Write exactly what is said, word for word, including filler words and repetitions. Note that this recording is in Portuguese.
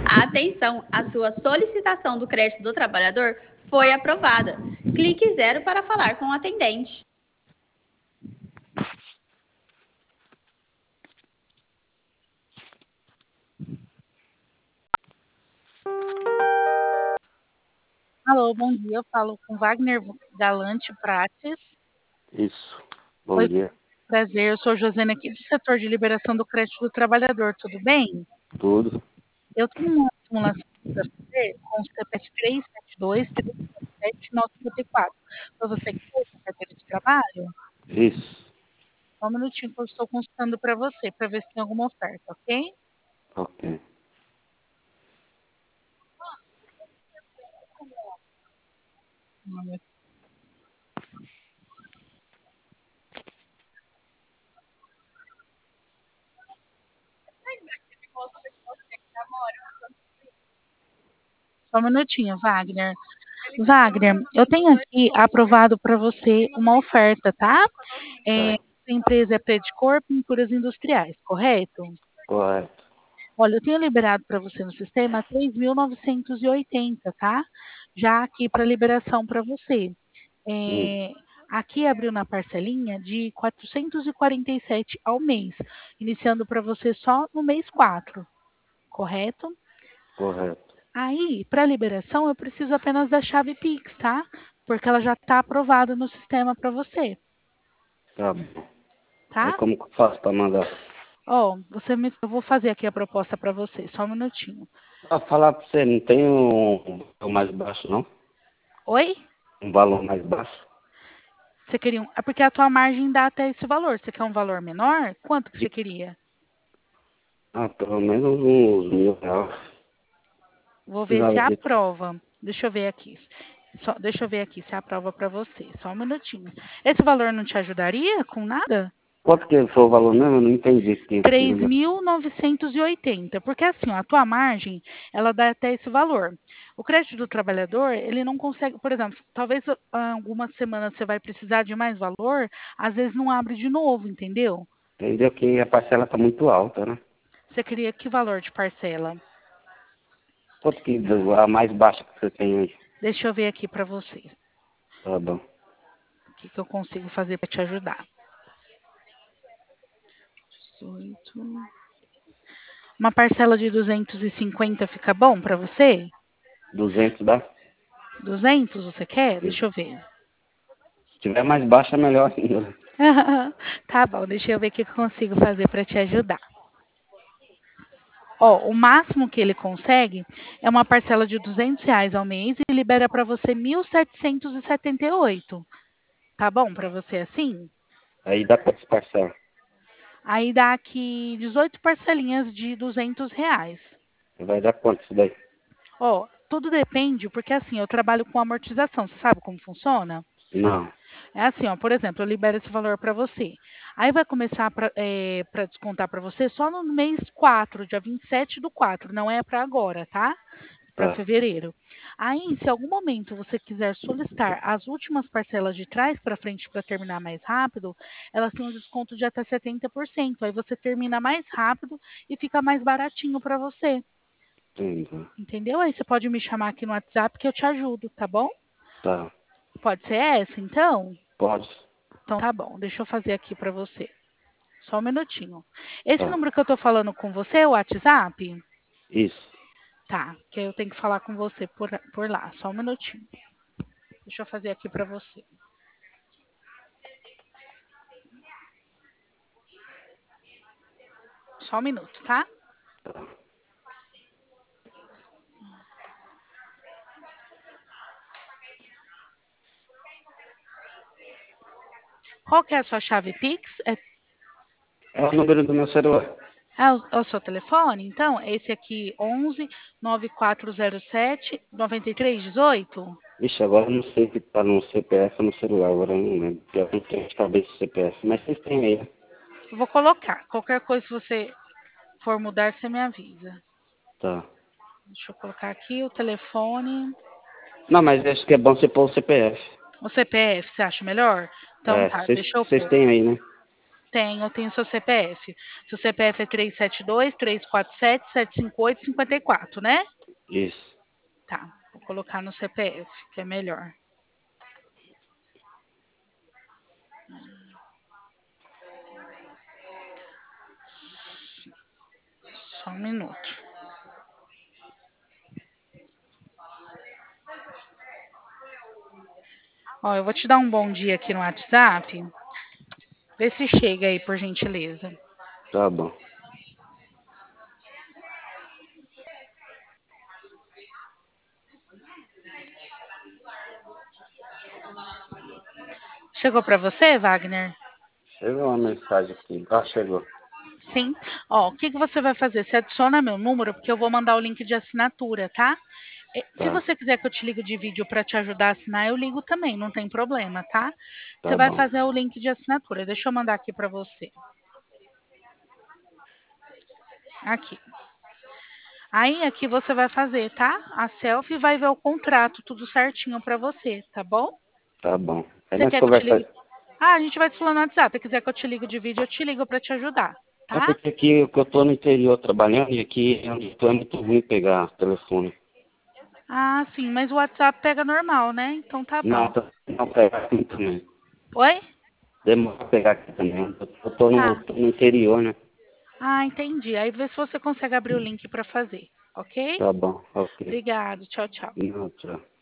Atenção, a sua solicitação do crédito do trabalhador foi aprovada. Clique zero para falar com o atendente. Alô, bom dia. Eu falo com Wagner Galante Prates. Isso. Bom Oi, dia. prazer. Eu sou Josena aqui do setor de liberação do crédito do trabalhador. Tudo bem? Tudo. Eu tenho uma simulação para fazer com o C P F três sete dois, três sete sete, nove cinco quatro. Foi você que fez a carteira de trabalho? Isso. Só um minutinho que eu estou consultando para você, para ver se tem alguma oferta, ok? Ok. Só um minutinho, Wagner. Wagner, eu tenho aqui aprovado para você uma oferta, tá? É, Tá. a empresa é Predicor Pinturas Industriais, correto? Correto. Olha, eu tenho liberado para você no sistema três mil novecentos e oitenta, tá? Já aqui para liberação para você. Hum. É, aqui abriu na parcelinha de quatrocentos e quarenta e sete ao mês, iniciando para você só no mês quatro, correto? Correto. Aí, para liberação, eu preciso apenas da chave Pix, tá? Porque ela já está aprovada no sistema para você, Tá bom. Aí tá? como que eu faço para mandar? Ó, você me, eu vou fazer aqui a proposta para você, só um minutinho. Pra falar para você, não tem um, um valor mais baixo, não? Oi? Um valor mais baixo? Você queria um... É porque a tua margem dá até esse valor. Você quer um valor menor? Quanto que você De... queria? Ah, pelo menos uns mil reais. Vou ver se Precisava de... aprova. Deixa eu ver aqui. Só, deixa eu ver aqui se aprova para você. Só um minutinho. Esse valor não te ajudaria com nada? Quanto que foi o valor mesmo? Eu não entendi. Que... três mil novecentos e oitenta, porque assim, ó, a tua margem, ela dá até esse valor. O crédito do trabalhador, ele não consegue, por exemplo, talvez ah, algumas semanas você vai precisar de mais valor, às vezes não abre de novo, entendeu? Entendeu que a parcela tá muito alta, né? Você queria que valor de parcela? Quanto que a mais baixa que você tem aí? Deixa eu ver aqui para você. Tá bom. O que, que eu consigo fazer para te ajudar? dezoito. Uma parcela de duzentos e cinquenta fica bom para você? duzentos dá? duzentos você quer? Sim. Deixa eu ver. Se tiver mais baixa, melhor ainda. Tá bom, deixa eu ver o que eu consigo fazer para te ajudar. Ó, o máximo que ele consegue é uma parcela de duzentos reais ao mês e libera para você mil setecentos e setenta e oito. Tá bom para você assim? Aí dá quantas parcelas? Aí dá aqui dezoito parcelinhas de duzentos reais. Vai dar quanto isso daí? Ó, tudo depende, porque assim, eu trabalho com amortização. Você sabe como funciona? Não. É assim, ó, por exemplo, eu libero esse valor para você. Aí vai começar para é, pra descontar para você só no mês quatro, dia vinte e sete do quatro. Não é para agora, tá? Para Tá. fevereiro. Aí, se em algum momento você quiser solicitar as últimas parcelas de trás para frente para terminar mais rápido, elas têm um desconto de até setenta por cento. Aí você termina mais rápido e fica mais baratinho para você. Entendi. Entendeu? Aí você pode me chamar aqui no WhatsApp que eu te ajudo, tá bom? Tá. Pode ser essa, então? Pode. Então tá bom, deixa eu fazer aqui para você. Só um minutinho. Esse Tá. número que eu tô falando com você é o WhatsApp? Isso. Tá, que eu tenho que falar com você por, por lá. Só um minutinho. Deixa eu fazer aqui para você. Só um minuto, tá? Tá. Qual que é a sua chave Pix? É, É o número do meu celular. é o, é o seu telefone? Então, esse aqui, onze nove quatro zero sete nove três um oito? Ixi, agora eu não sei o que tá no C P F ou no celular, agora eu não lembro. Porque eu não tenho de cabeça o C P F. Mas vocês têm aí, né? Eu vou colocar. Qualquer coisa, se você for mudar, você me avisa. Tá. Deixa eu colocar aqui o telefone. Não, mas acho que é bom você pôr o C P F. O C P F, você acha melhor? Então É, tá, vocês deixa eu vocês pôr. têm aí, né? Tenho, eu tenho seu C P F. Seu C P F é três sete dois, três quatro sete, sete cinco oito, cinco quatro, né? Isso. Tá, vou colocar no C P F, que é melhor. Só um minuto. Ó, eu vou te dar um bom dia aqui no WhatsApp. Vê se chega aí, por gentileza. Tá bom. Chegou para você, Wagner? Chegou uma mensagem aqui. Ah, chegou. Sim. Ó, o que que você vai fazer? Você adiciona meu número, porque eu vou mandar o link de assinatura, tá? E se Tá, você quiser que eu te ligue de vídeo para te ajudar a assinar, eu ligo também, não tem problema, tá? Você tá vai bom. fazer o link de assinatura. Deixa eu mandar aqui para você. Aqui. Aí aqui você vai fazer, tá? A selfie e vai ver o contrato, tudo certinho para você, tá bom? Tá bom. Aí Você nós quer que eu te conversa. ligue? Ah, a gente vai se falando no WhatsApp. Se quiser que eu te ligue de vídeo, eu te ligo para te ajudar, É tá? porque aqui que eu tô no interior trabalhando e aqui onde tô é muito ruim pegar telefone. Ah, sim, mas o WhatsApp pega normal, né? Então tá Não, bom. tá- não pegar aqui também. Oi? Demora pra pegar aqui também. Eu eu tô no, Tá. tô no interior, né? Ah, entendi. Aí vê se você consegue abrir o link para fazer, ok? Tá bom, ok. Obrigado. Tchau, tchau. Não, tchau.